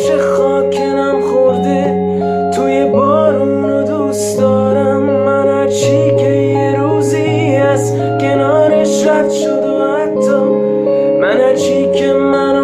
همیشه خاکنم خورده توی بارون رو دوست دارم. من هرچی که یه روزی از کنارش رد شد و حتی من هرچی که من